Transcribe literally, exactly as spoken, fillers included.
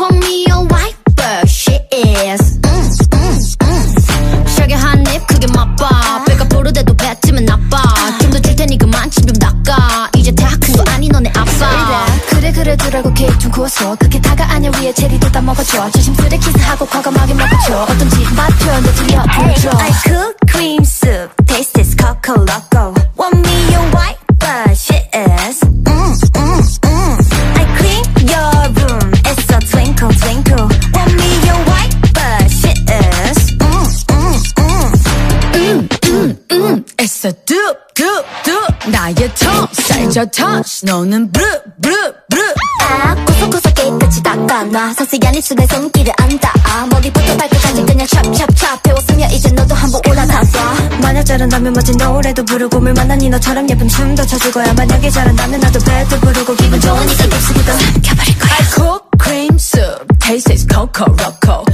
Want me your wife, but she is 음, 음, 음. 샤게 한입 크게 맛봐 배가 부르대도 뱉으면 나빠 좀 더 줄 테니 그만 침 좀 닦아 이제 다 큰 거 아니 너네 아빠 그래 그래 두라고 케이크 좀 구웠어 그게 다가 아니야 위에 체리도 다 먹어줘 조심스레 키스하고 과감하게 먹어줘 어떤지 맛 표현도 들려보여줘 I cook cream soup, taste is coco loco. Want me your wife, but she is. Mm, mm, mm. I clean your room, it's a twinkle twinkle. Want me your wife, but she is. Mm, mm, mm. 음, 음, 음. It's a doop, doop, doop. 나의 tongue, 살짝 touch. 너는 blue, blue, blue. 아, 고소고소 깨끗이 닦아놔. 상세한 입술에 손길을 안 닿아. 머리부터 발끝까지 그냥 찹찹찹. 배웠으면 이제 너도 한번 올라가봐. 만약 잘한다면 멋진 노래도 부르고 물 만나니 너처럼 예쁜 춤도 춰줄 거야. 만약에 잘한다면 나도 배도 부르고 기분 좋으니까 깊숙이도 삼켜버릴 거야. I cook cream soup, taste is coco loco.